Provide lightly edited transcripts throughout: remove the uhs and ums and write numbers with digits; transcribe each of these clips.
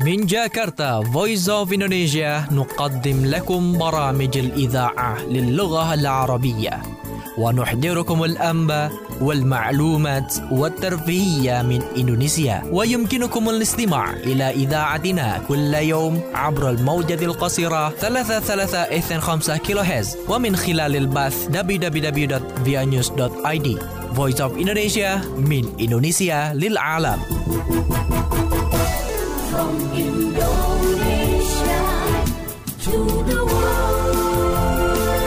من جاكرتا Voice of Indonesia نقدم لكم برامج الإذاعة للغة العربية ونحضركم الأنباء والمعلومات والترفيهية من إندونيسيا. ويمكنكم الاستماع إلى إذاعتنا كل يوم عبر الموجة القصيرة 3325 كيلوهرتز ومن خلال البث www.vianews.id. Voice of Indonesia من إندونيسيا للعالم. From Indonesia to the world.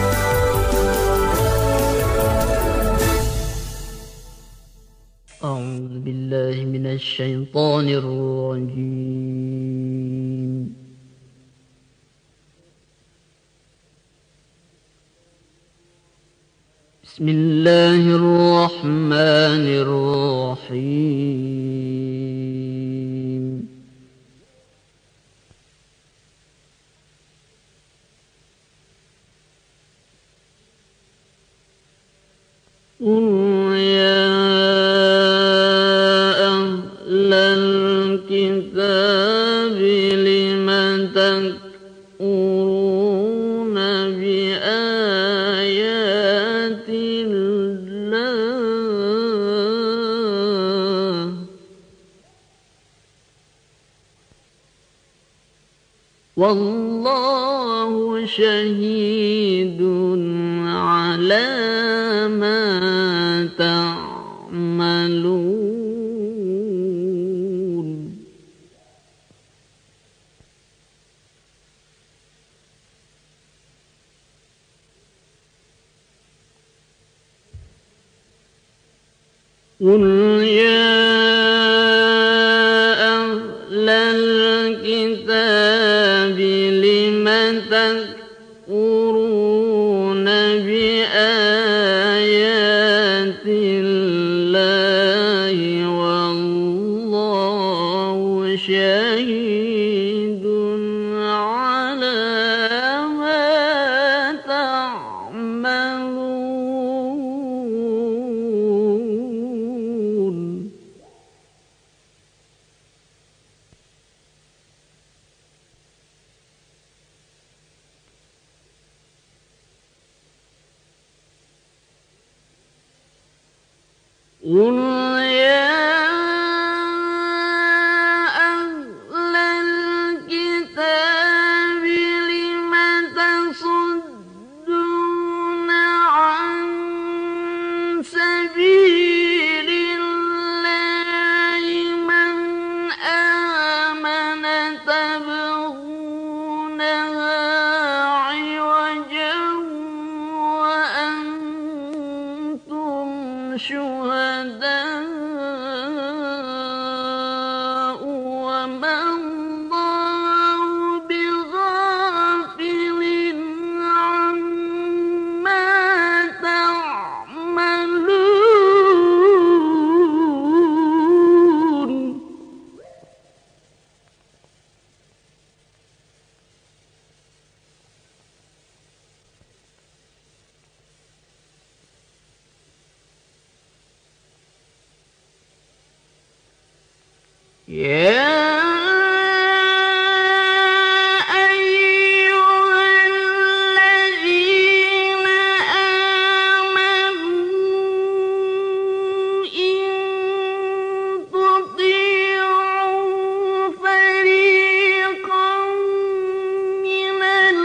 أعوذ بالله من الشيطان الرجيم. بسم الله الرحمن الرحيم. قل يا أهل الكتاب لم تكفرون بآيات الله والله شهيد على ما تعملون. قل يا أهل الكتاب لم تكفرون بآيات الله والله شهيد على ما تعملون. قل يا أهل الكتاب لم تصدون عن سبيل الله من آمن تبغونها عوجا وأنتم شهداء وما الله بغافل عما تعملون. يا أيها الذين آمنوا إن تطيعوا فريقا من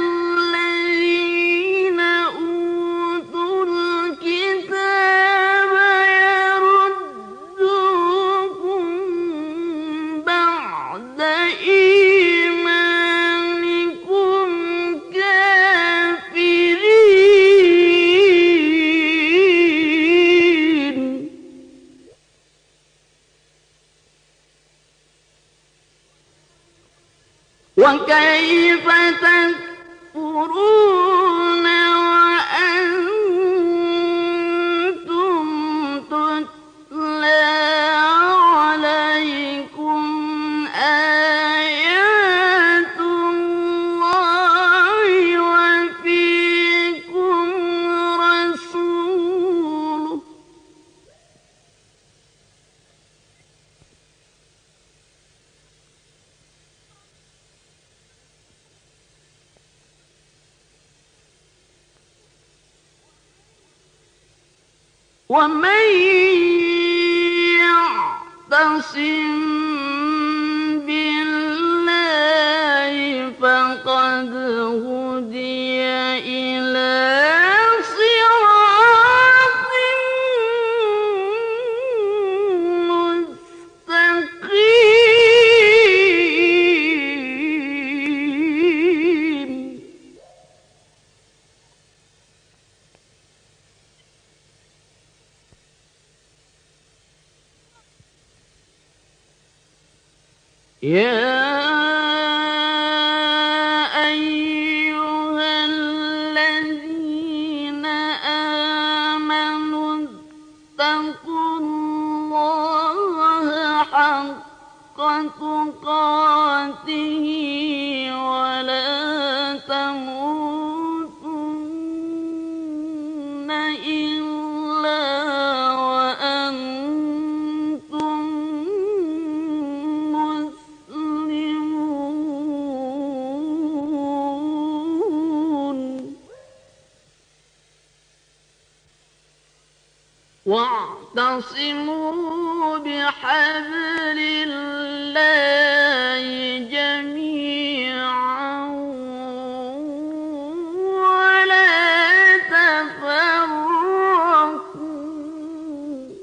الذين أوتوا الكتاب يردوكم بعد إيمانكم كافرين. وكيف تكفرون وأنتم تتلى عليكم آيات الله وفيكم رسوله ومن يعتصم بالله فقد هدي إلى صراط مستقيم يا أيها الذين آمنوا اتقوا الله حق تقاته ولا تموتن إلا وأنتم مسلمون واعتصموا بحبل الله جميعا ولا تفرقوا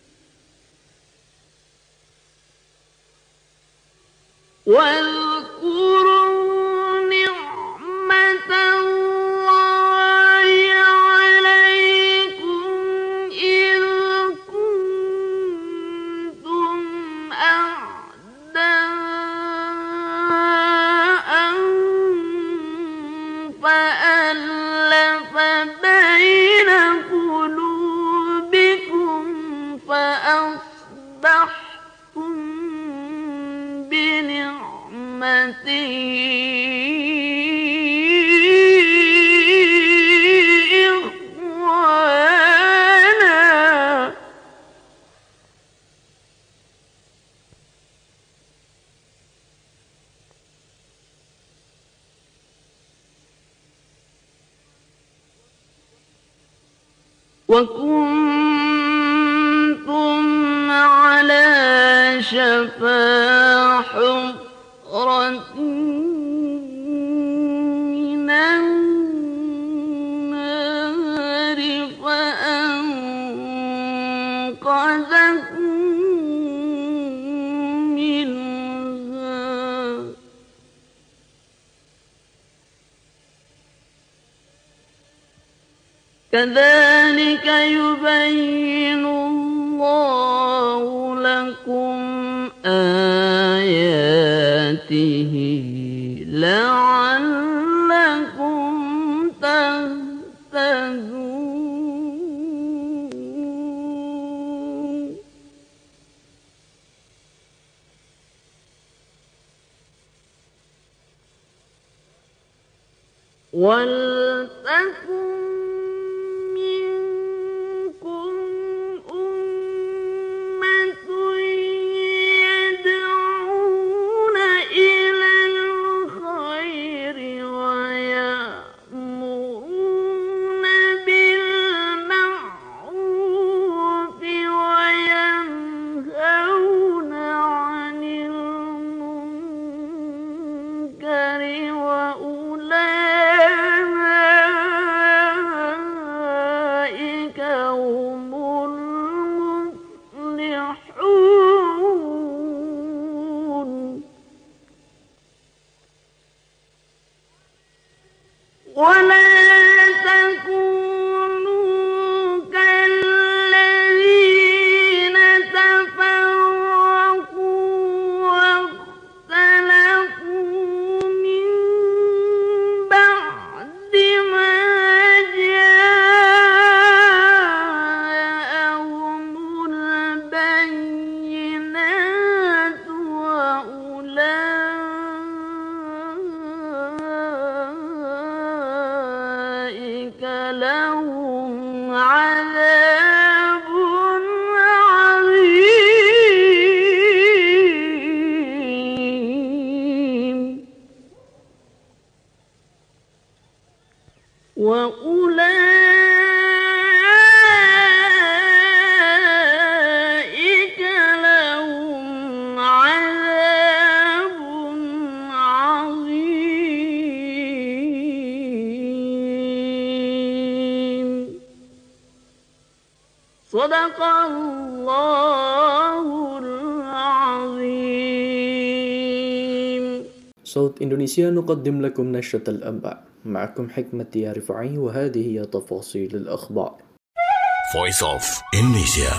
واذكروا نعمة الله عليكم إذ كنتم أعداء فألف بين قلوبكم فأصبحتم بنعمته إخوانا وكنتم على شفا حفرة من النار فأنقذكم منها كذلك يبين الله لكم آياته لعلكم تهتدون ولتكن منكم أمة يدعون إلى الخير ويأمرون بالمعروف وينهون عن المنكر وأولئك هم المفلحون ولا تكونوا كالذين تفرقوا واختلفوا من بعد ما جاءهم البينات وأولئك لهم عذاب عظيم وأولئك صدق الله العظيم. صوت إندونيسيا نقدم لكم نشرة الأنباء. معكم حكمة يا رفعي، وهذه هي تفاصيل الأخبار. Voice of Indonesia.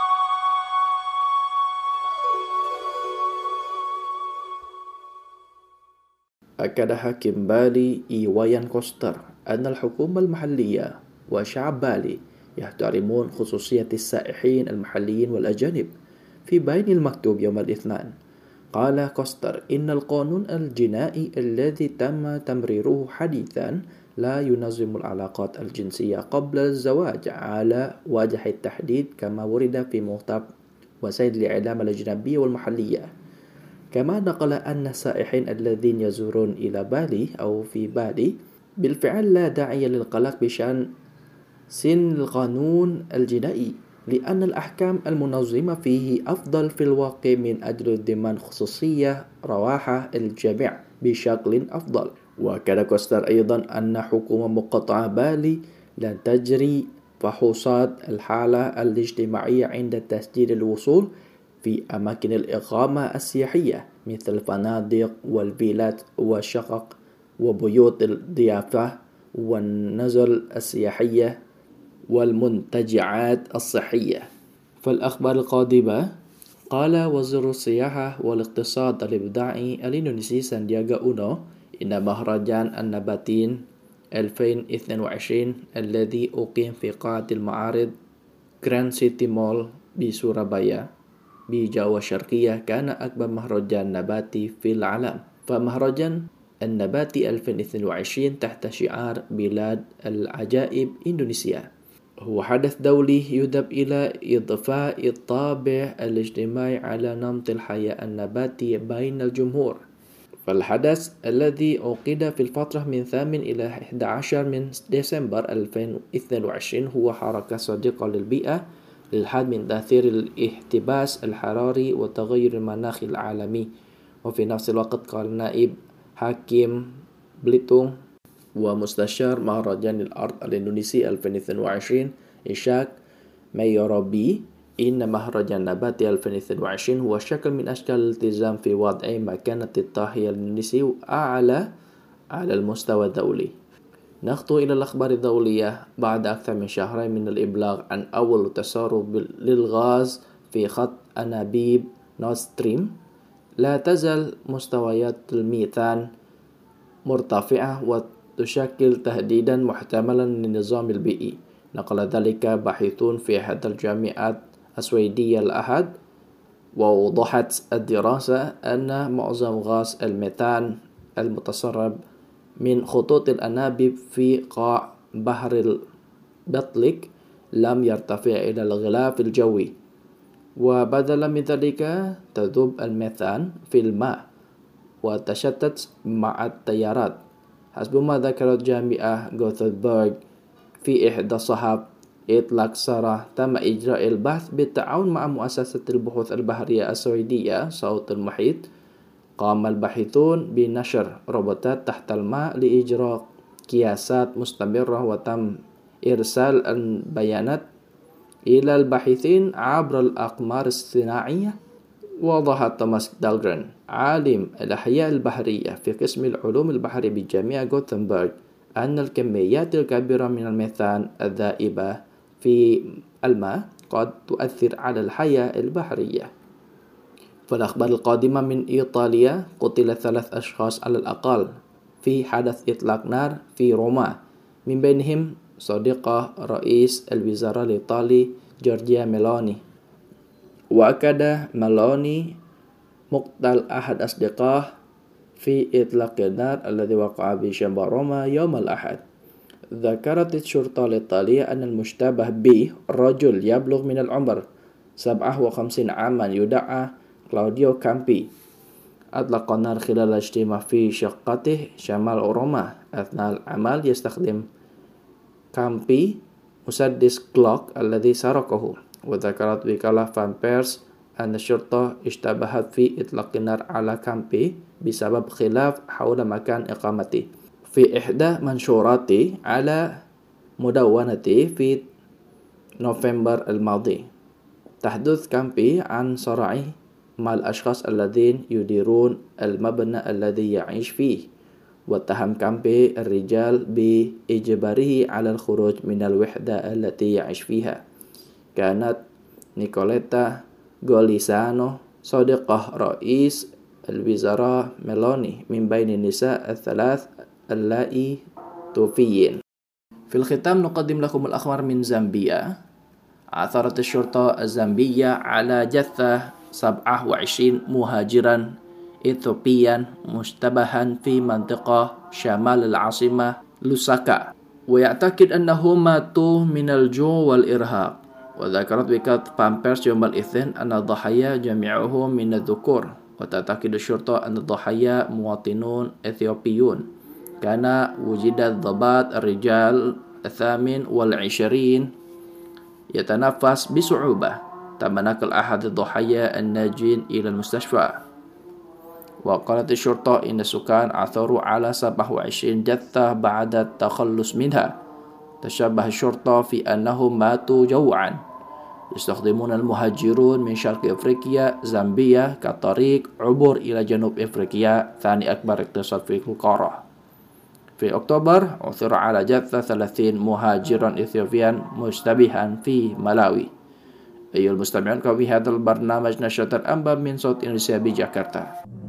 أكد حاكم بالي إيوايان كوستر أن الحكومة المحلية وشعب بالي يحترمون خصوصية السائحين المحليين والأجانب. في بيان المكتوب يوم الاثنين، قال كوستر إن القانون الجنائي الذي تم تمريره حديثا لا ينظم العلاقات الجنسية قبل الزواج على وجه التحديد كما ورد في مكتب وسائل الإعلام الأجنبية والمحلية. كما نقل أن السائحين الذين يزورون إلى بالي أو في بالي بالفعل لا داعي للقلق بشأن سن القانون الجنائي، لأن الأحكام المنظمة فيه أفضل في الواقع من أجل ضمان خصوصية رواحة الجميع بشكل أفضل. وأكد كوستر أيضا أن حكومة مقاطعة بالي لن تجري فحوصات الحالة الاجتماعية عند تسجيل الوصول في أماكن الإقامة السياحية مثل الفنادق والفيلات والشقق وبيوت الضيافة والنزل السياحية والمنتجعات الصحية. فالأخبار القادمة، قال وزير السياحة والاقتصاد الإبداعي الإندونيسي ساندياغا أونو إن مهرجان النباتين 2022 الذي أقيم في قاعة المعارض جراند سيتي مول بسورابايا بجاوة الشرقية كان أكبر مهرجان نباتي في العالم. فمهرجان النباتي 2022 تحت شعار بلاد العجائب إندونيسيا هو حدث دولي يهدف إلى إضفاء الطابع الاجتماعي على نمط الحياة النباتي بين الجمهور. فالحدث الذي عقد في الفترة من 8 إلى 11 من ديسمبر 2022 هو حركة صديقة للبيئة للحد من تأثير الاحتباس الحراري وتغير المناخ العالمي. وفي نفس الوقت قال نائب حاكم بليتونغ ومستشار مهرجان الأرض الإندونيسي 2022 إشاك ميورابي إن مهرجان نباتي 2022 هو شكل من أشكال الالتزام في وضع مكانة الطاهية الإندونيسي أعلى على المستوى الدولي. نخطو إلى الأخبار الدولية. بعد أكثر من شهرين من الإبلاغ عن أول تسرب للغاز في خط أنابيب نورد ستريم، لا تزال مستويات الميثان مرتفعة وتشكل تهديدا محتملا للنظام البيئي. نقل ذلك باحثون في إحدى الجامعات السويدية الأحد، ووضحت الدراسة أن معظم غاز الميثان المتسرب من خطوط الأنابيب في قاع بحر البطليك لم يرتفع إلى الغلاف الجوي، وبدلا من ذلك تذوب الميثان في الماء وتشتت مع التيارات، حسب ما ذكرت جامعة غوثنبرغ في إحدى صحف إطلاق سراح. تم إجراء البحث بالتعاون مع مؤسسة البحوث البحرية السويدية صوت المحيط. قام الباحثون بنشر روبوتات تحت الماء لإجراء قياسات مستمرة، وتم إرسال البيانات إلى الباحثين عبر الأقمار الصناعية. وضح توماس دالغرن عالم الأحياء البحرية في قسم العلوم البحرية بجامعة غوثنبرغ أن الكميات الكبيرة من الميثان الذائبة في الماء قد تؤثر على الحياة البحرية. فالأخبار القادمة من إيطاليا، قتل 3 أشخاص على الأقل في حدث إطلاق نار في روما، من بينهم صديقة رئيس الوزراء الإيطالي جورجيا ميلوني. وأكد ميلوني مقتل أحد أصدقائه في إطلاق النار الذي وقع بشمال روما يوم الأحد. ذكرت الشرطة الإيطالية أن المشتبه به رجل يبلغ من العمر 57 عاما يدعى كلاوديو كامبي. أطلق النار خلال اجتماع في شقته شمال روما. أثناء العمل يستخدم كامبي مسدس كلوك الذي سرقه. وذكرت وكالة فان بيرس أن الشرطة اشتبهت في إطلاق النار على كامبي بسبب خلاف حول مكان إقامته. في إحدى منشوراته على مدونته في نوفمبر الماضي. تحدث كامبي عن صراعه مع الأشخاص الذين يديرون المبنى الذي يعيش فيه، واتهم كامبي الرجال بإجباره على الخروج من الوحدة التي يعيش فيها. كانت نيكوليتا غوليسانو صديقة رئيس الوزراء ميلوني من بين النساء الثلاث اللائي توفين. في الختام نقدم لكم الأخبار من زامبيا. عثرت الشرطة الزامبية على جثة 27 مهاجرا إثيوبيا مشتبها في منطقة شمال العاصمة لوساكا، ويعتقد أنهم ماتوا من الجوع والإرهاق. وذكرت وكالة بامبرس يوم الاثنين أن الضحايا جميعهم من الذكور، وتعتقد الشرطة أن الضحايا مواطنون إثيوبيون. كان وجد الضباط الرجال 28 يتنفس بصعوبة. تم نقل أحد الضحايا الناجين إلى المستشفى. وقالت الشرطة إن السكان عثروا على 27 جثة بعد التخلص منها. تشبه الشرطة في أنهم ماتوا جوعا. يستخدمون المهاجرون من شرق أفريقيا زامبيا كطريق عبور إلى جنوب أفريقيا ثاني أكبر اقتصاد في القارة. في أكتوبر عثر على جثة 30 مهاجرا إثيوبيا مشتبها في ملاوي. أيها المستمعون، في هذا البرنامج نشرة الأنباء من صوت إندونيسيا بجاكرتا.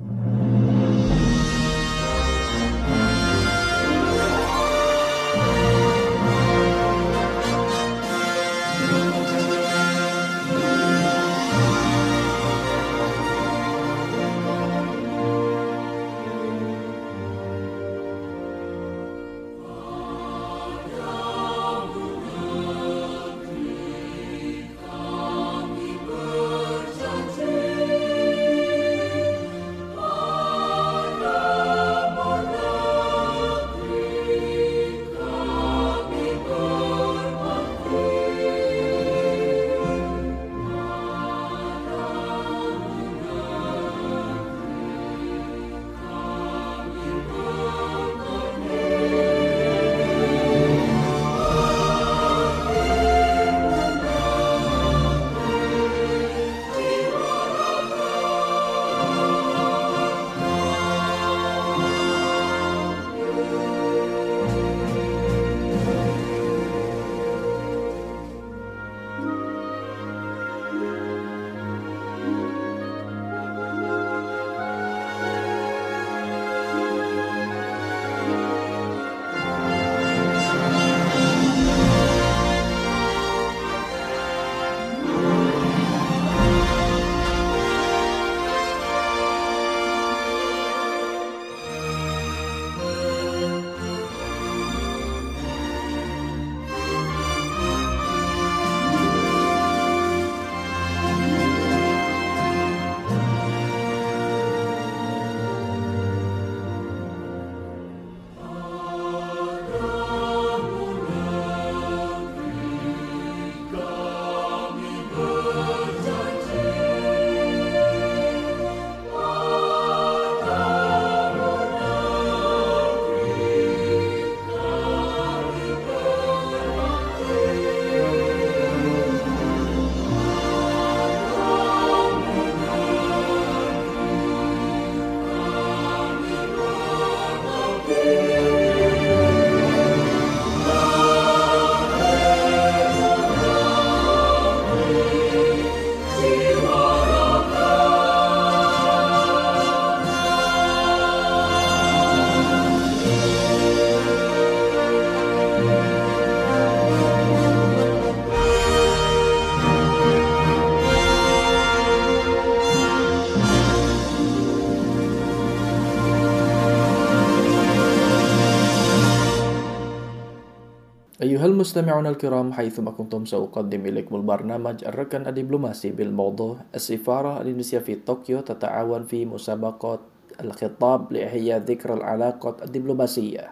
أيها المستمعون الكرام، حيثما كنتم سأقدم إليكم البرنامج الركن الدبلوماسي بالموضوع السفارة الإندونيسية في طوكيو تتعاون في مسابقة الخطاب لإحياء ذكرى العلاقات الدبلوماسية.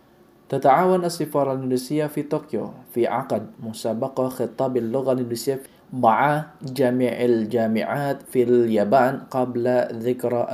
تتعاون السفارة الإندونيسية في طوكيو في عقد مسابقة خطاب اللغة الإندونيسية مع جميع الجامعات في اليابان قبل ذكرى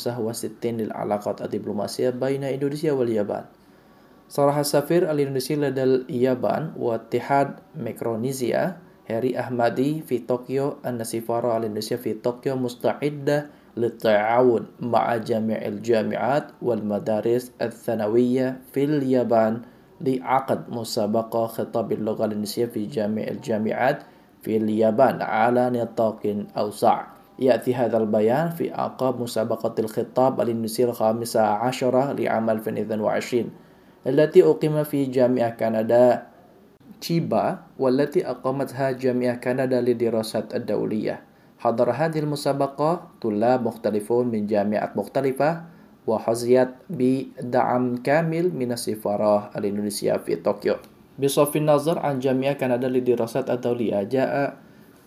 65 للعلاقات الدبلوماسية بين إندونيسيا واليابان. صرح السفير الإندونيسي لدى اليابان واتحاد ميكرونيسيا Heri Ahmadi في طوكيو أن السفارة الإندونيسية في طوكيو مستعدة للتعاون مع جميع الجامعات والمدارس الثانوية في اليابان لعقد مسابقة خطاب اللغة الإندونيسية في جميع الجامعات في اليابان على نطاق أوسع. يأتي هذا البيان في أعقاب مسابقة الخطاب الإندونيسية الخامسة عشرة لعام 2022 التي أقيم في جامعة كندا تشيبا والتي أقامتها جامعة كندا للدراسات الدولية. حضر هذه المسابقة طلاب مختلفون من جامعات مختلفة وحظيت بدعم كامل من السفارة الإندونيسية في طوكيو. بصرف النظر عن جامعة كندا للدراسات الدولية جاء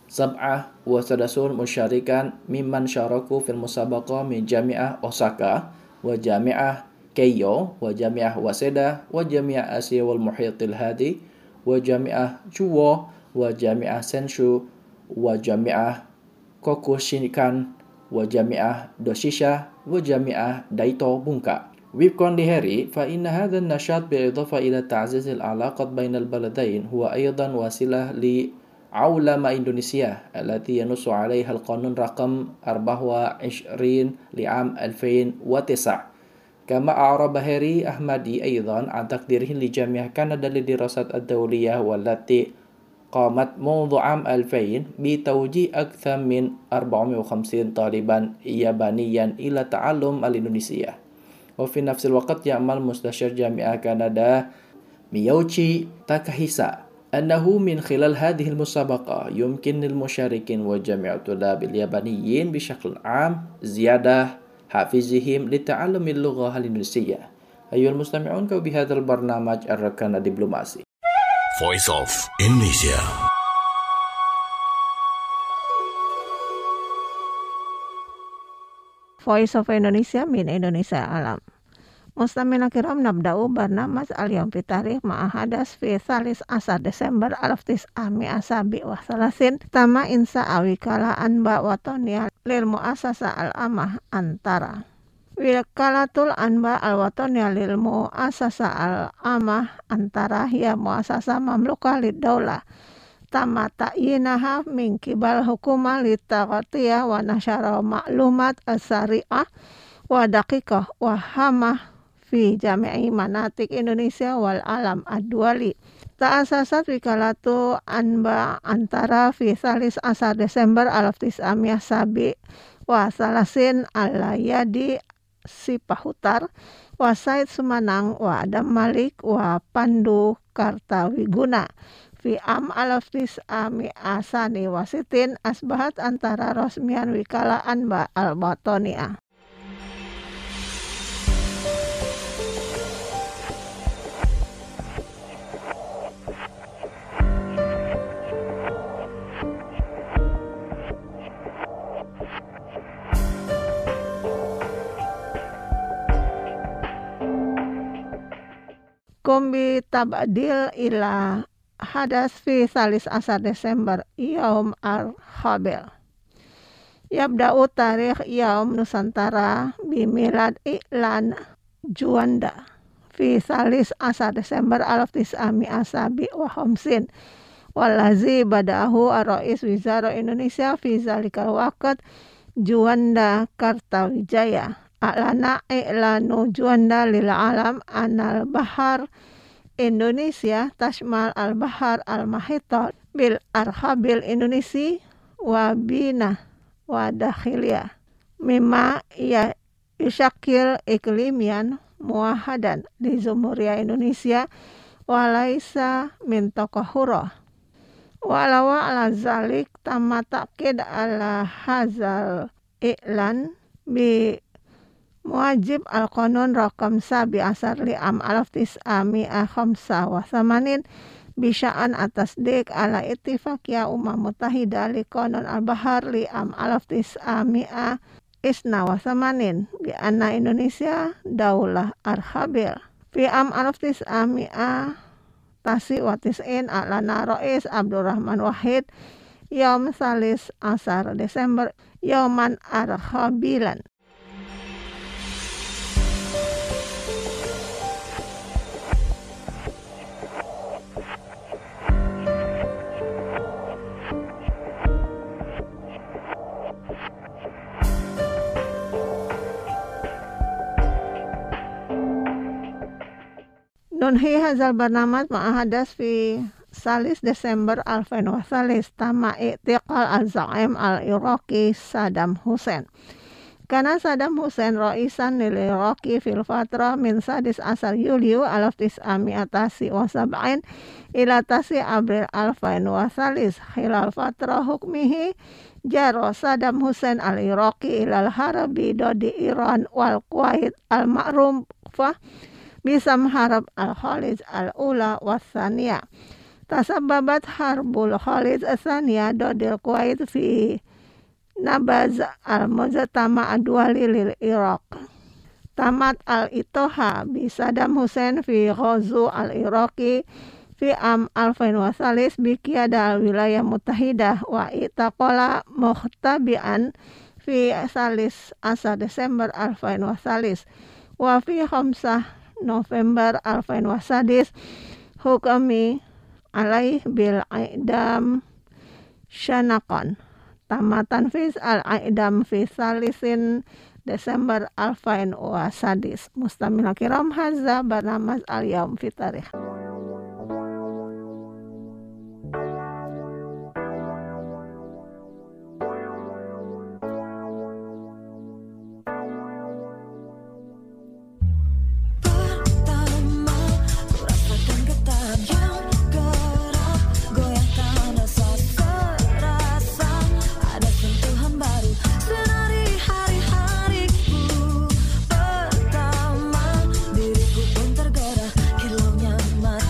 37 مشاركا ممن شاركوا في المسابقة من جامعة أوساكا وجامعة كيو وجامعة واسيدا وجامعة آسيا والمحيط الهادي وجامعة جوو وجامعة سنشو وجامعة كوكوشينكان وجامعة دوشيشا وجامعة دايتو بونكا. وفقا لهاري فإن هذا النشاط بالإضافة إلى تعزيز العلاقات بين البلدين هو أيضا وسيلة لعولمة إندونيسيا التي ينص عليها القانون رقم 24 لعام 2009. كما أعرب هاري أحمدي أيضا عن تقديره لجامعة كندا للدراسات الدولية والتي قامت منذ عام 2000 بتوجيه أكثر من 450 طالبا يابانيا إلى تعلم الإندونيسية. وفي نفس الوقت يعمل مستشار جامعة كندا ميوتشي تاكاهيسا أنه من خلال هذه المسابقة يمكن للمشاركين وجميع الطلاب اليابانيين بشكل عام زيادة حافزهم لتعلم اللغة الإندونيسية. أيها المستمعون بهذا البرنامج الركن الدبلوماسي Voice of Indonesia. Voice of Indonesia min Indonesia alam. Mustamina kiram nabda'u barnamaj al-yawm fi tarikh ma'a hadas fi thalis asar Desember 1900 wa salasin tama insa awikala anba watoniya lil mu'asasa al-amah antara. Wilkalatul anba al-watoniya lil mu'asasa al-amah antara hiya mu'asasa mamlukah lid-daulah tama ta'yinaha min kibal hukuma litaghatiyah wa nasyara ma'lumat as-sari'ah wa daqiqah wa hamah fi jami'i manatik Indonesia wal alam ad-duali. Ta'asasat wikalatu anba antara fi salis asar Desember 1900 wa salasin ala yadi Sipahutar wa Said Sumanang wa Adam Malik wa Pandu Kartawiguna fi am alaftis ami asani wasitin asbahat antara rosmian wikala anba al-batoniah. Kombi tabadil ila hadas fi salis asar Desember yaum al-khabil. Yabda'u tarikh yaum Nusantara bimilad i'lan Juanda fi salis asar Desember 1900 wa khamsin walazi bada'ahu ar-rais wizara Indonesia fi zalikal waqt Juanda Kartawijaya. A'lana i'lanu Juanda lil alam anal bahar Indonesia tashmal al-bahar al-mahita bil arhabil Indonesia wa bina wa dakhiliyah mimma ya yushakil iklimian muahadan di Jumhuriyah Indonesia wa laisa min taqahura walawa ala zalik tamma ta'kid ala hazal i'lan bi muajib al-qanun rakam sabi asar li am alaftis ami khamsa wa samanin bisya'an atas dik ala ittifaqiyah mutahida li qanun al-bahar li am alaftis ami isna wa samanin bi anna Indonesia daulah arhabil fi am alaftis ami tasi wa tis'in alana Rais Abdurrahman Wahid yaum salis asar Desember yauman arhabilan. Nunhi hazal barnamat ma'ahadas fi salis Desember 2003 tama i'tiqal al-za'im al-Iraqi Saddam Hussein. Karena Saddam Hussein ra'isan lil Iraqi fil fatra min sadis asar Yulio 1977 ila tasi Abril 2003 khilal fatra hukmihi jaro Saddam Hussein al-Iraqi ilal harabi dodi Iran wal Kuwait al-ma'rufah bisam harab al-Khalij al-ula was-saniya. Tasababat harbul Khalij as-saniya dodil Kuwait fi nabaz al-mujtama adwali lil Iraq. Tamat al-itoha bi Saddam Hussein fi ghazu al-Iraqi fi am 2003 bi qiyada al-wilayah mutahidah wa itaqala muhtabi'an fi salis asar Desember 2003 wa fi 5 November 2003 hukami alaih bil idam syanaqan. Tamatan fis al-aidam fi salisin Desember 2003. Mustamil kiram hadza barnamaj al-yaum fi tarikh. Diriku pun tergerak, kilaunya mati.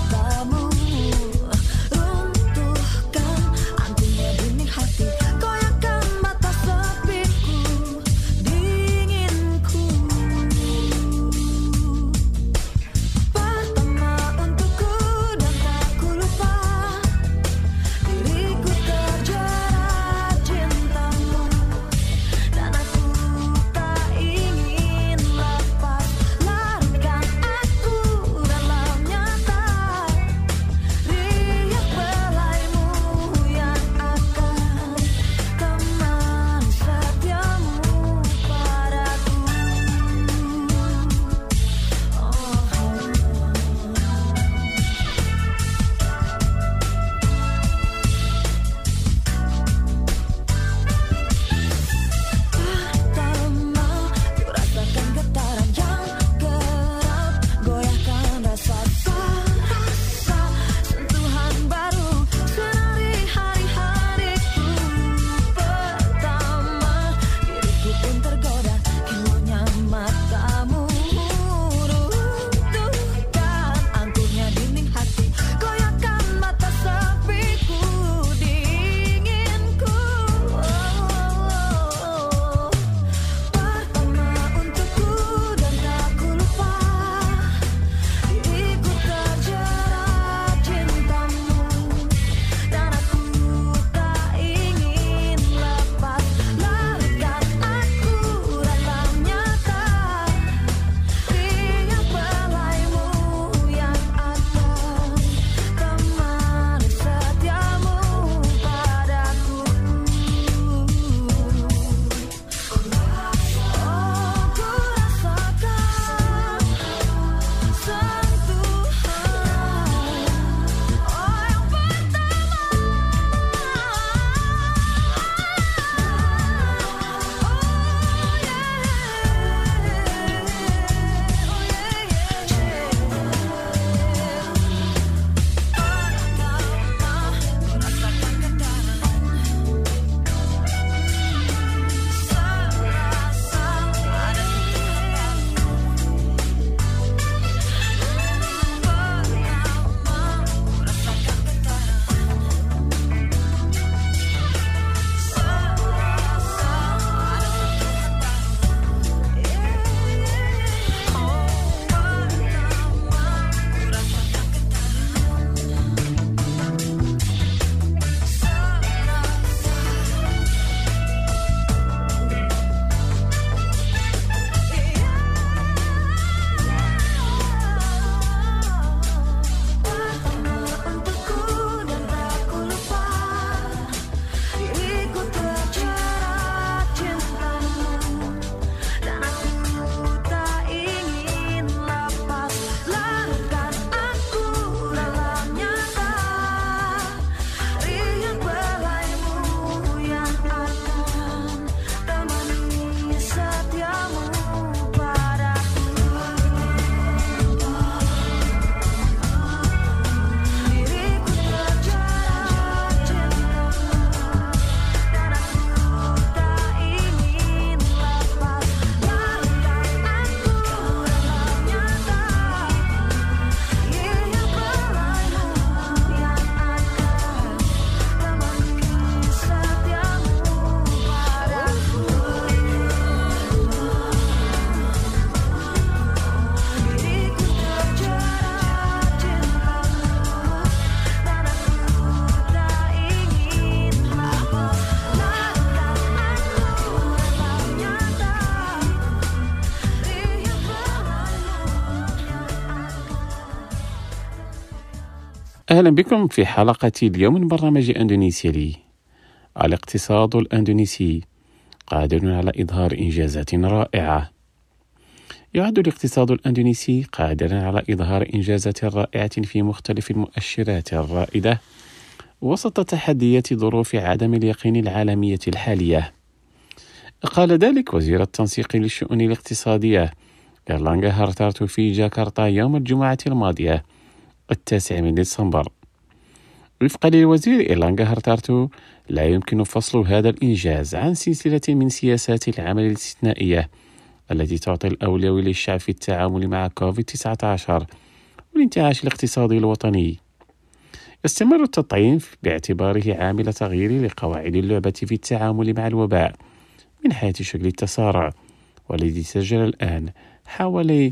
أهلا بكم في حلقة اليوم من برنامج أندونيسيا لي. الاقتصاد الأندونيسي قادر على إظهار إنجازات رائعة. يعد الاقتصاد الأندونيسي قادرا على إظهار إنجازات رائعة في مختلف المؤشرات الرائدة وسط تحديات ظروف عدم اليقين العالمية الحالية. قال ذلك وزير التنسيق للشؤون الاقتصادية إيرلانغا هارتارتو في جاكرتا يوم الجمعة الماضية 9 ديسمبر. وفقا للوزير إيرلانغا هارتارتو لا يمكن فصل هذا الإنجاز عن سلسلة من سياسات العمل الاستثنائية التي تعطي الأولوية للشعب في التعامل مع كوفيد-19 والانتعاش الاقتصادي الوطني. يستمر التطعيم باعتباره عامل تغيير لقواعد اللعبة في التعامل مع الوباء من حيث شكل التسارع، والذي سجل الآن حوالي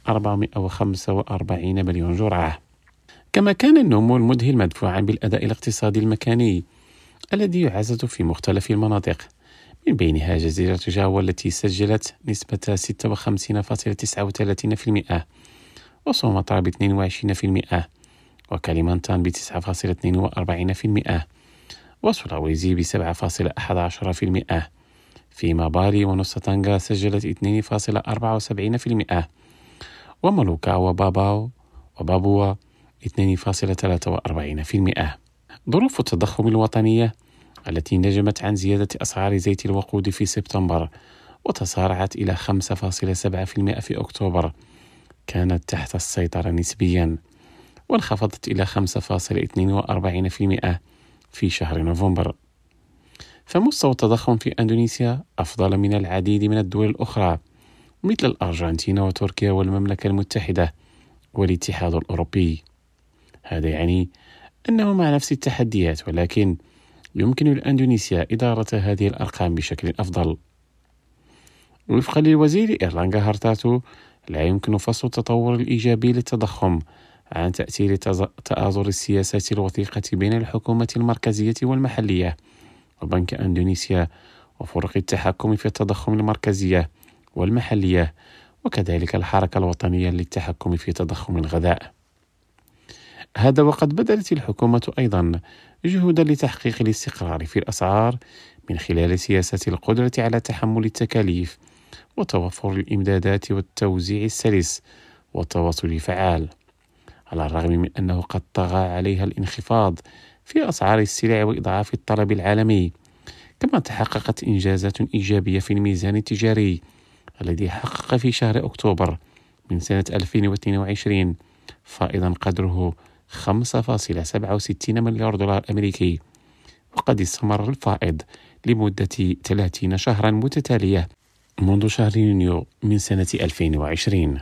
445 مليون جرعة. كما كان النمو المذهل مدفوعا بالأداء الاقتصادي المكاني الذي يعزز في مختلف المناطق، من بينها جزيرة جاوا التي سجلت نسبة 56.39% وسومطرة ب 22% وكاليمانتان ب 9.42% وسلاويزي ب 7.11%، فيما بالي ونص تانغا سجلت 2.74% وملوكا وبابوا 2.43%. ظروف التضخم الوطنية التي نجمت عن زيادة أسعار زيت الوقود في سبتمبر وتسارعت إلى 5.7% في أكتوبر كانت تحت السيطرة نسبيا، وانخفضت إلى 5.42% في شهر نوفمبر. فمستوى التضخم في أندونيسيا أفضل من العديد من الدول الأخرى مثل الأرجنتين وتركيا والمملكة المتحدة والاتحاد الأوروبي. هذا يعني أنه مع نفس التحديات، ولكن يمكن لأندونيسيا إدارة هذه الأرقام بشكل أفضل. وفقا للوزير إيرلانغا هارتارتو لا يمكن فصل التطور الإيجابي للتضخم عن تأثير تآزر السياسات الوثيقة بين الحكومة المركزية والمحلية وبنك أندونيسيا وفرق التحكم في التضخم المركزية والمحلية، وكذلك الحركة الوطنية للتحكم في تضخم الغذاء. هذا وقد بذلت الحكومة أيضا جهودا لتحقيق الاستقرار في الأسعار من خلال سياسة القدرة على تحمل التكاليف وتوفر الإمدادات والتوزيع السلس والتواصل الفعال، على الرغم من أنه قد طغى عليها الانخفاض في أسعار السلع وإضعاف الطلب العالمي. كما تحققت إنجازات إيجابية في الميزان التجاري الذي حقق في شهر أكتوبر من سنة 2022 فائضا قدره 5.67 مليار دولار أمريكي، وقد استمر الفائض لمدة 30 شهرا متتالية منذ شهر يونيو من سنة 2020.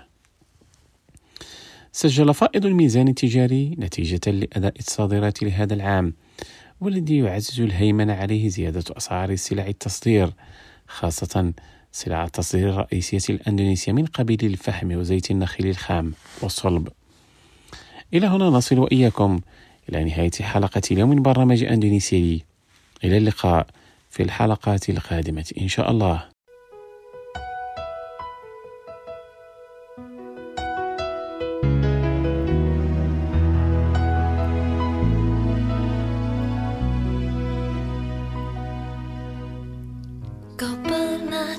سجل فائض الميزان التجاري نتيجة لأداء الصادرات لهذا العام، والذي يعزز الهيمنة عليه زيادة أسعار السلع التصدير، خاصة سلع التصدير الرئيسية الأندونيسية من قبيل الفحم وزيت النخيل الخام والصلب. إلى هنا نصل وإياكم إلى نهاية حلقة اليوم من برنامج أندونيسيا لي. إلى اللقاء في الحلقات القادمة إن شاء الله. Kau pernah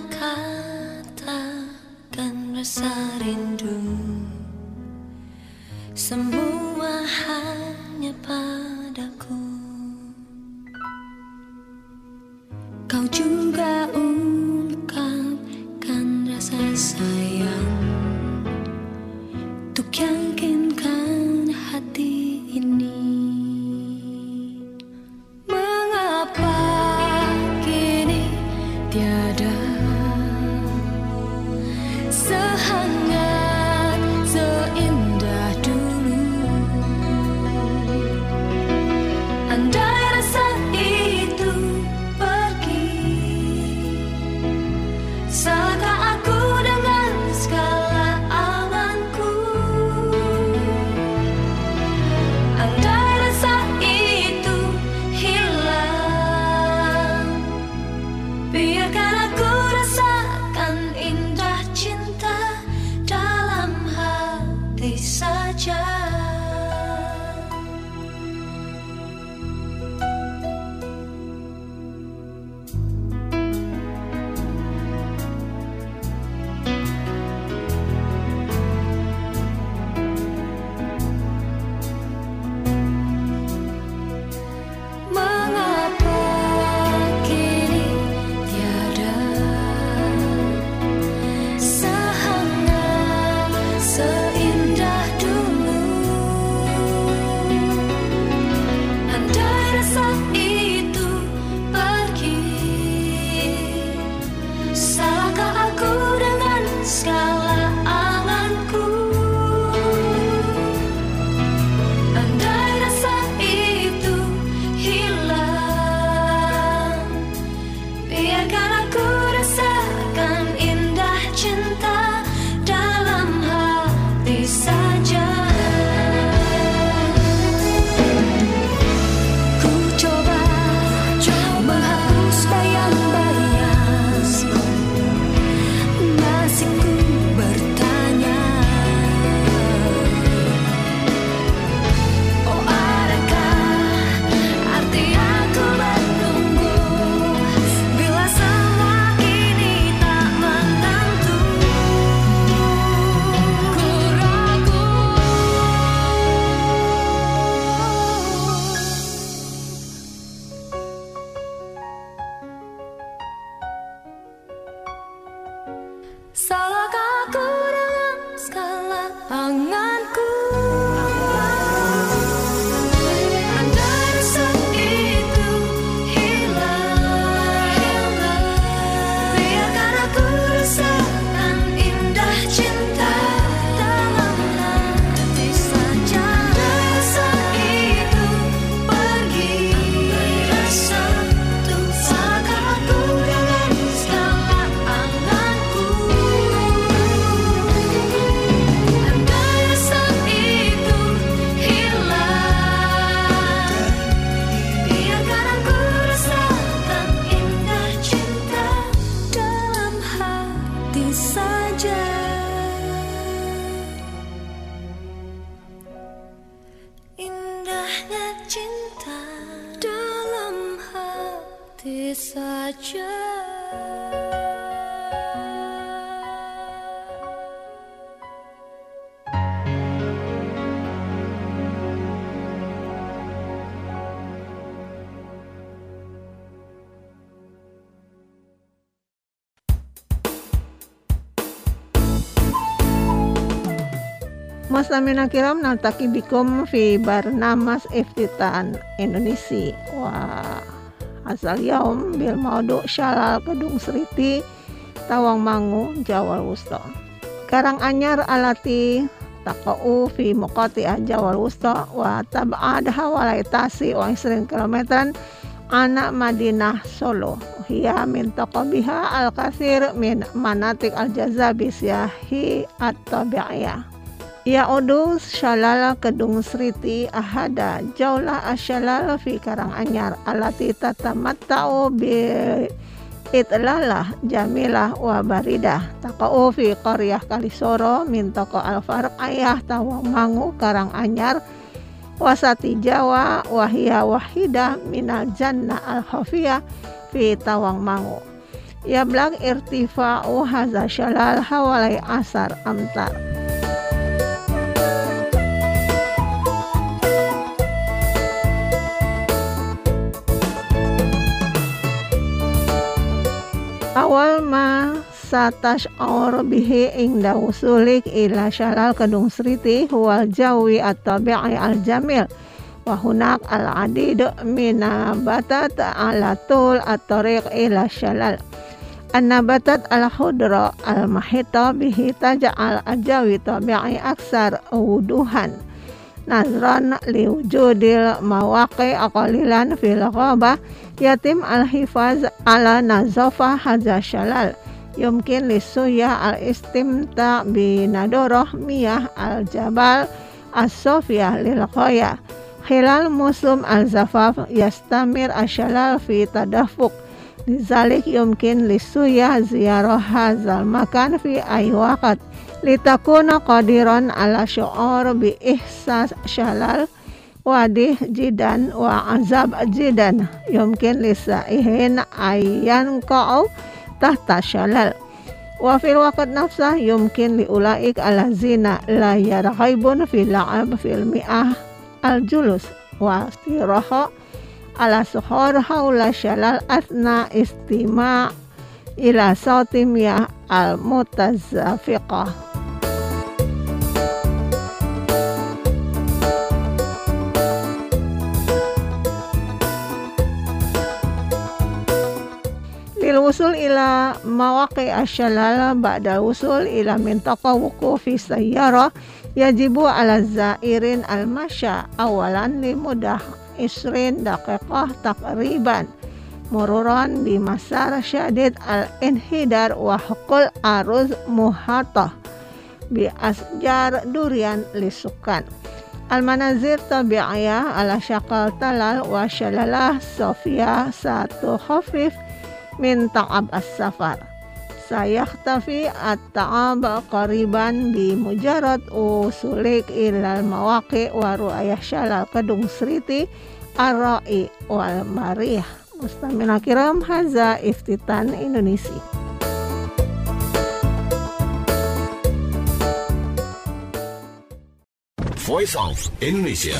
katakan rasa rindu, semua hanya padaku. Kau juga ungkapkan rasa sayang untuk yakinkan hati ini. Mengapa kini tiada sehangat seindah dulu? hati saja. Muslimina kiram naltaki bikum fi barnamas iftitan Indonesia wa asal yaum bil maudu syalal Kedung Sriti Tawangmangu Jawa Wusta. Karanganyar alati taqau fi muqati'ah Jawa Wusta wa tab'ad hawalai tasi wa 20 kilometran anak Madinah Solo. Hiya min taqabiha al-kathir min manatik al-jazabi siyahi at-tabi'iyah. Ya'udu syalala Kedung Sriti ahada jaulah asyalala fi Karanganyar alati tatamatta'u bi itlalah jamilah wa baridah taqa'u fi qaryah Kalisoro min taqa al-farqayah Tawangmangu Karanganyar wasati Jawa wahia wahidah minal jannah al-khafiyah fi Tawangmangu. Yablag irtifa'u hadza syalal hawalai asar amtar. Awal ma satash'ur bihi ingda usulik ila syalal Kedung Sriti huwal jawi at-tabi'i al-jamil wa hunak al-adid minabatat ala tul at-tariq ila syalal. An-nabatat al-khudra al-mahita bihi taja'al al-jawi tabi'i aksar wuduhan nazran liwujudil mawaqi aqalilan fil ghabah yatim al-hifaz ala nazafah hadza syalal yumkin lisuyah al-istimta binadoroh miyah al-jabal as-sofiyah lil ghaya khilal musim al-zafaf yastamir asyalal fi tadafuk lizalik yumkin lisuyah ziyarah hadzal makan fi ay waqt litakuna qadiran ala syu'ur bi ihsas syalal wadih jidan wa azab jidan yumkin lisaihin ayyan qa'u tahta syalal wa fil waqt nafsah yumkin liulaik ala zina la yarghaibun fil la'ab fil mi'ah al julus wa istiraha ala suhur haula syalal asna istima' ila sautimiyah al mutazafiqah. Usul ila mawaqi asyalala ba'da usul ila mintaqa wuqufi sayyara yajibu ala zairin al-masya awalan li mudah 20 daqiqah takriban mururan bi masar syadid al-inhidar wa hukul aruz muhatah bi asjar durian lisukan al-manazir tabi'iyah ala syakal talal wa syalalah sofiyah satu khafif min ta'ab as-safar sayakhtafi at-ta'ab qariban bi mujarad usulik ilal mawaqi wa ru'ayah syalal Kedung Sriti ar-ra'i wal marih. Mustamina kiram hadza iftitan Indonesia. Voice of Indonesia.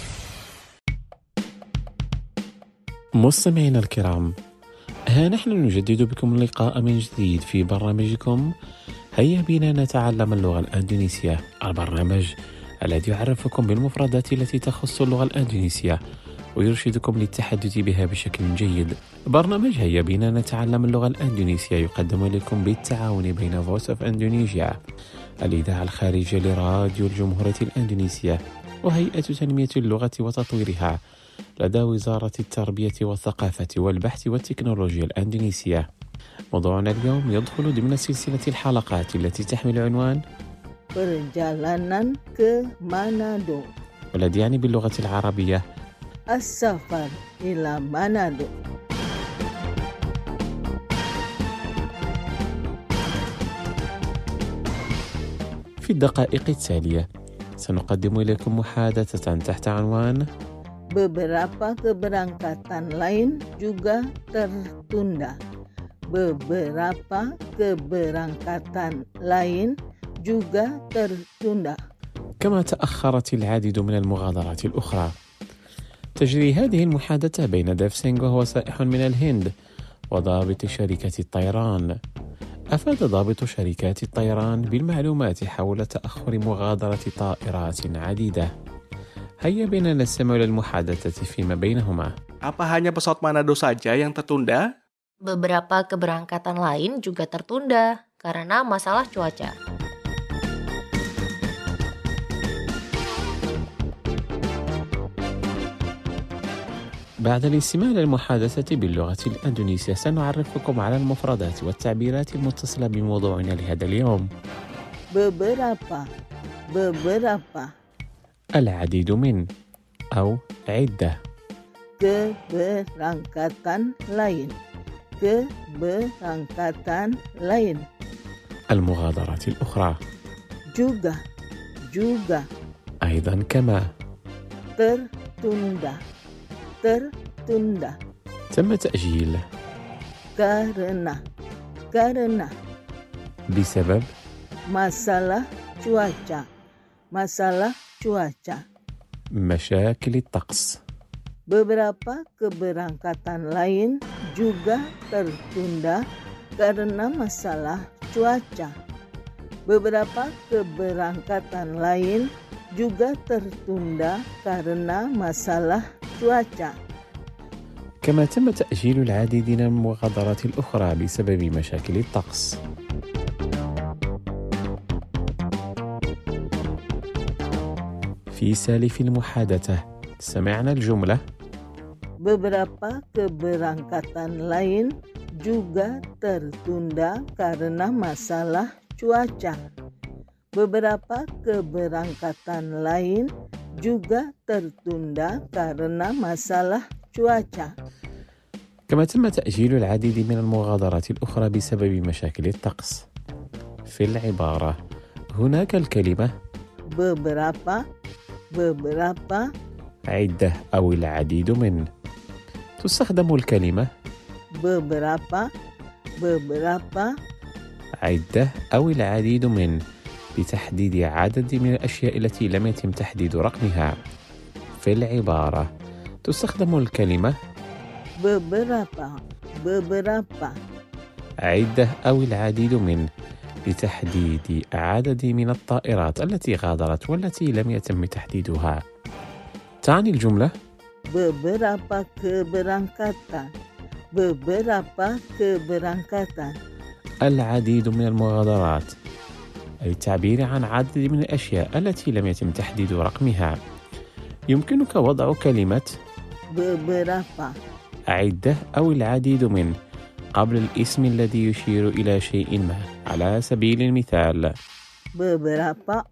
مستمعينا الكرام، ها نحن نجدد بكم اللقاء من جديد في برنامجكم هيا بنا نتعلم اللغة الأندونيسية، البرنامج الذي يعرفكم بالمفردات التي تخص اللغة الأندونيسية ويرشدكم للتحدث بها بشكل جيد. برنامج هيا بنا نتعلم اللغة الأندونيسية يقدم لكم بالتعاون بين Voice of Indonesia الإذاعة الخارجية لراديو الجمهورية الأندونيسية وهيئة تنمية اللغة وتطويرها لدى وزارة التربية والثقافة والبحث والتكنولوجيا الأندونيسية. موضوعنا اليوم يدخل ضمن سلسلة الحلقات التي تحمل عنوان Perjalanan ke Manado والذي يعني باللغة العربية السفر إلى منادو. في الدقائق التالية سنقدم إليكم محادثة تحت عنوان Beberapa keberangkatan lain juga tertunda. Beberapa keberangkatan lain juga tertunda. كما تأخرت العديد من المغادرات الأخرى. تجري هذه المحادثة بين دافسينغ وهو سائح من الهند وضابط شركة الطيران. أفاد ضابط شركات الطيران بالمعلومات حول تأخر مغادرة طائرات عديدة. هيا بنا نستمع إلى المحادثة فيما بينهما. Apa hanya pesawat Manado saja yang tertunda? Beberapa keberangkatan lain juga tertunda karena masalah cuaca. بعد الاستماع للمحادثة باللغة الأندونيسية سنعرفكم على المفردات والتعبيرات المتصلة بموضوعنا لهذا اليوم. beberapa العديد من أو عدة. keberangkatan lain المغادرات الأخرى juga أيضا كما. tertunda تم تأجيل karena بسبب masalah cuaca مشاكل الطقس. beberapa keberangkatan lain juga tertunda karena masalah cuaca. Beberapa keberangkatan lain juga tertunda karena masalah cuaca. كما تم تأجيل العديد من المغادرات الأخرى بسبب مشاكل الطقس. في سالف المحادثة سمعنا الجملة beberapa keberangkatan lain juga tertunda karena masalah cuaca. Beberapa keberangkatan lain juga tertunda karena masalah cuaca. كما تم تأجيل العديد من المغادرات الأخرى بسبب مشاكل الطقس. في العبارة هناك الكلمة beberapa عدة أو العديد من. تستخدم الكلمة beberapa عدة أو العديد من لتحديد عدد من الأشياء التي لم يتم تحديد رقمها. في العبارة تستخدم الكلمة beberapa عدة أو العديد من لتحديد عدد من الطائرات التي غادرت والتي لم يتم تحديدها. تعني الجملة beberapa keberangkatan العديد من المغادرات، أي التعبير عن عدد من الأشياء التي لم يتم تحديد رقمها. يمكنك وضع كلمة beberapa عدة أو العديد من قبل الاسم الذي يشير إلى شيء ما. على سبيل المثال beberapa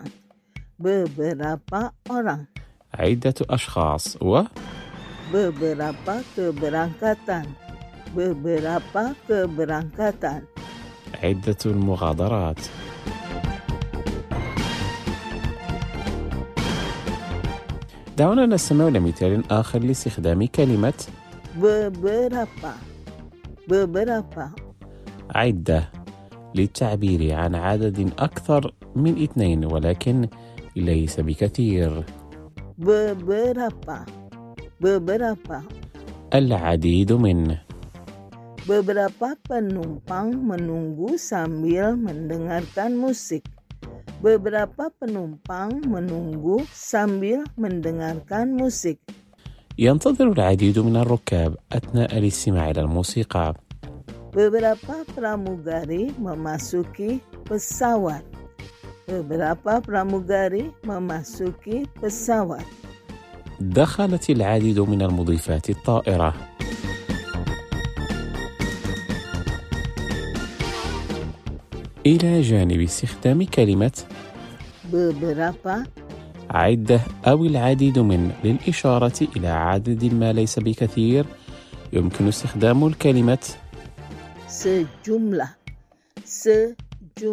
orang عدة أشخاص و beberapa keberangkatan عدة المغادرات. دعونا نستمع لمثال آخر لاستخدام كلمة beberapa عدة للتعبير عن عدد أكثر من 2 ولكن ليس بكثير. beberapa العديد من. beberapa penumpang menunggu sambil mendengarkan musik. Beberapa penumpang menunggu sambil mendengarkan musik. ينتظر العديد من الركاب أثناء الاستماع إلى الموسيقى. Beberapa pramugari memasuki pesawat. دخلت العديد من المضيفات الطائرة. إلى جانب استخدام كلمة beberapa عدة أو العديد من للإشارة إلى عدد ما ليس بكثير، يمكن استخدام الكلمة sejumlah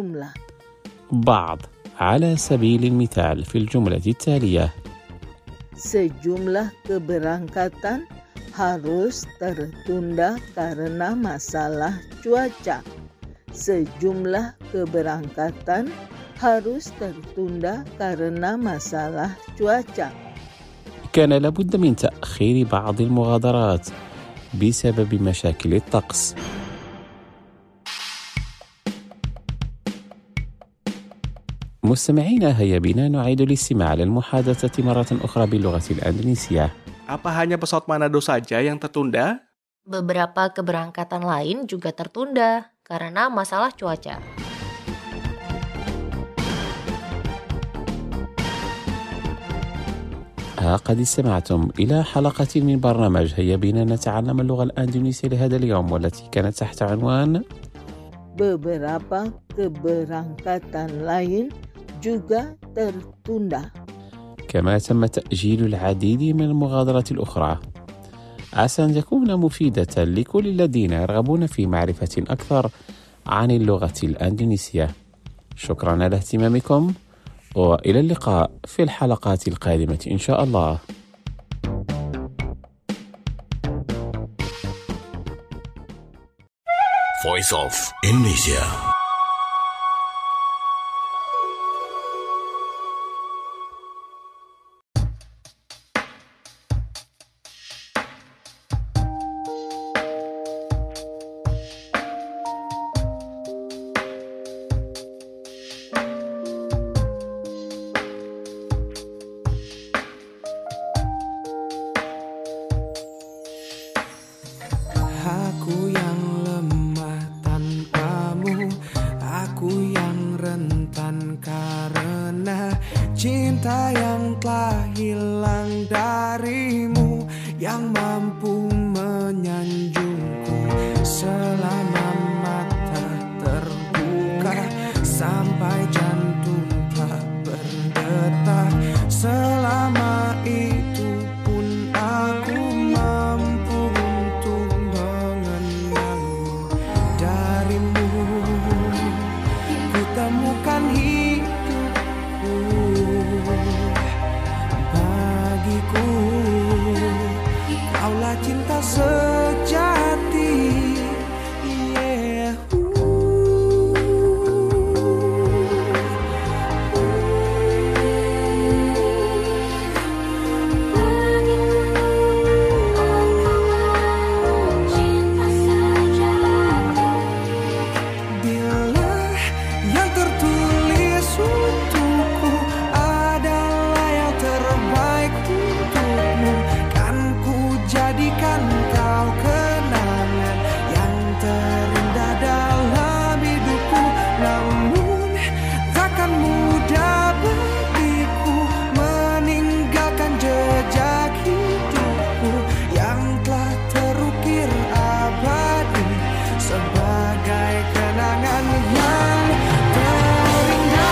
بعض. على سبيل المثال في الجملة التالية Sejumlah keberangkatan harus tertunda karena masalah cuaca. Sejumlah keberangkatan harus tertunda karena masalah cuaca. كان لابد من تأخير بعض المغادرات بسبب مشاكل الطقس. مستمعينا، هيا بنا نعيد الاستماع للمحادثة مرة أخرى باللغة الإندونيسية. Apa hanya pesawat Manado saja yang tertunda? Beberapa keberangkatan lain juga tertunda karena masalah cuaca. قد استمعتم إلى حلقة من برنامج هيا بنا نتعلم اللغة الإندونيسية لهذا اليوم، والتي كانت تحت عنوان Beberapa keberangkatan lain juga tertunda. كما تم تأجيل العديد من المغادرات الأخرى. عسى أن تكون مفيدة لكل الذين يرغبون في معرفة أكثر عن اللغة الإندونيسية. شكرا على اهتمامكم، وإلى اللقاء في الحلقات القادمة إن شاء الله. Voice of Indonesia. Aku yang lemah tanpamu, aku yang rentan karena cinta yang telah hilang darimu, yang mampu menyanjungku selama mata terbuka, sampai jantung tak berdetak. Selama itu pun aku mampu untuk mengenangmu. Darimu ku temukan hidupku. Bagiku kaulah cinta sejati. Yeah. Bila yang tertulis untukku adalah yang terbaik untukmu, kan ku jadikan kau kenangan yang terindah dalam hidupku. Namun takkan mudah bagiku meninggalkan jejak hidupku yang telah terukir abadi sebagai kenangan yang terindah.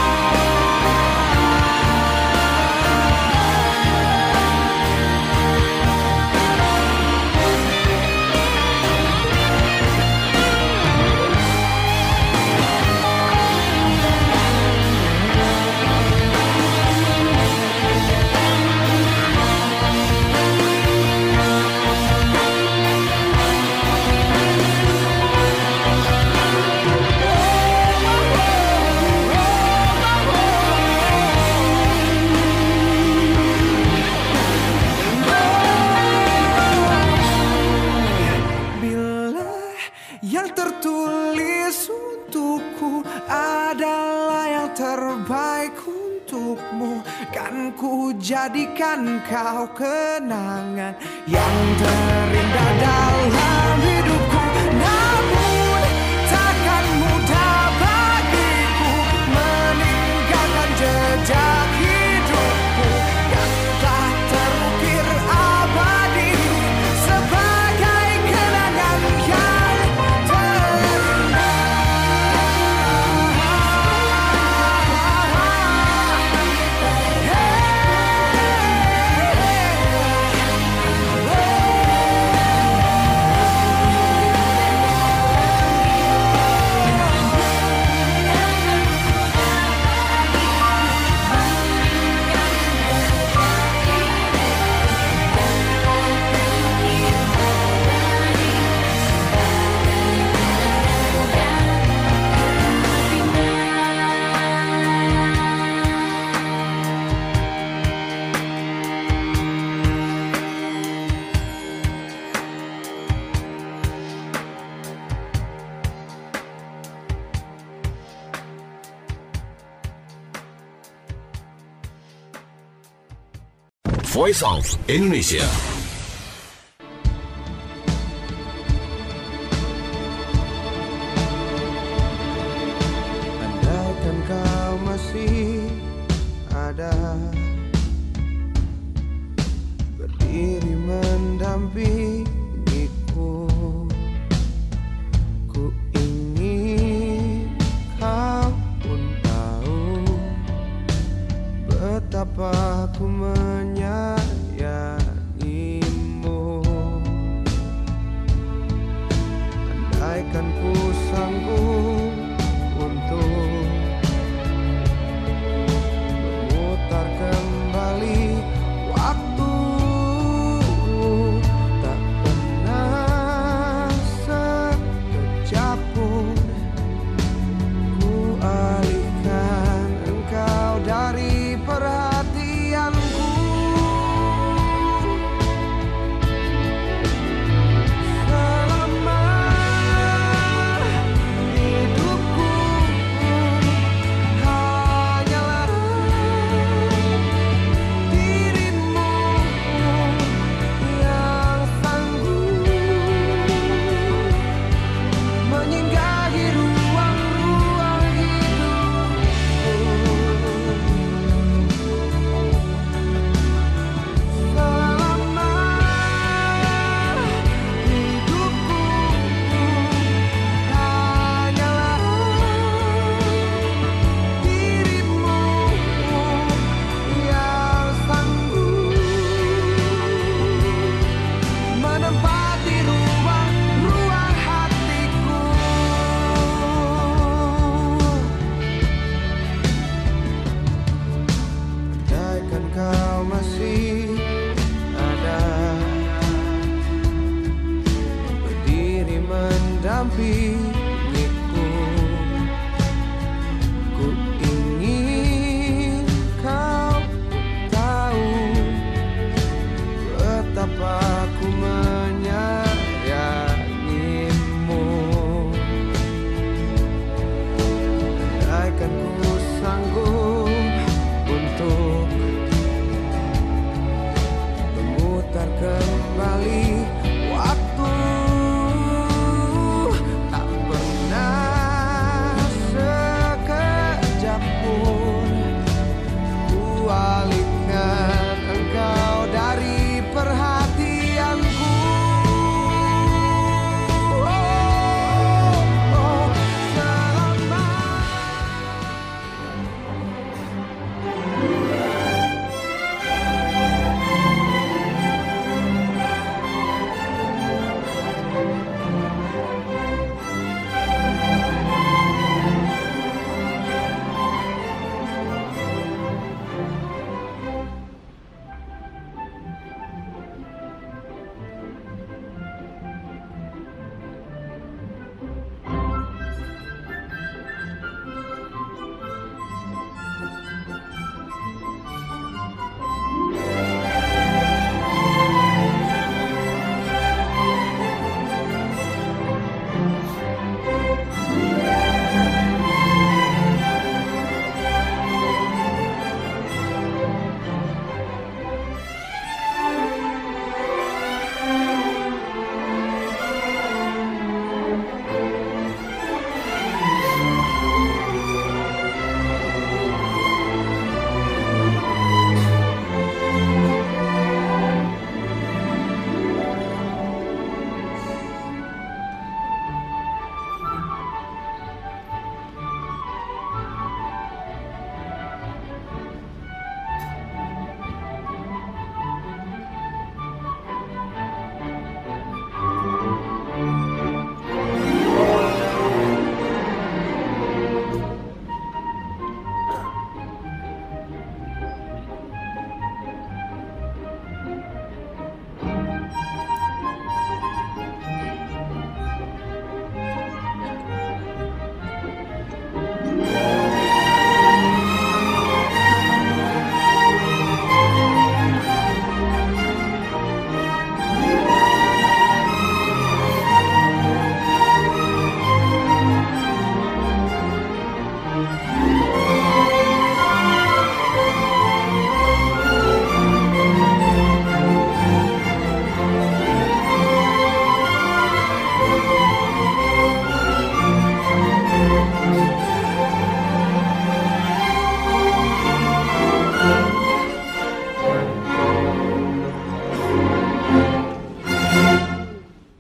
Bila yang tertulis untukku adalah yang terbaik untukmu, kan ku jadikan kau kenangan yang terindah dalam hidupku. Namun takkan mudah bagiku meninggalkan jejak hidupku yang telah terukir abadi sebagai kenangan yang terindah. Voice of Indonesia. Andaikan kau masih ada, berdiri mendampingiku, ku ingin kau pun tahu betapa ku menyayangimu. Andaikan ku sanggup untuk memutar kembali waktu, tak pernah sekejap pun ku alihkan engkau dari perhatianku. Selama hidupku hanyalah dirimu yang sanggup menyinggahi ruang-ruang hidupku. Selama hidupku hanyalah dirimu yang sanggup menempati ruang-ruang hatiku. Andaikan kau masih ada, berdiri mendampingiku,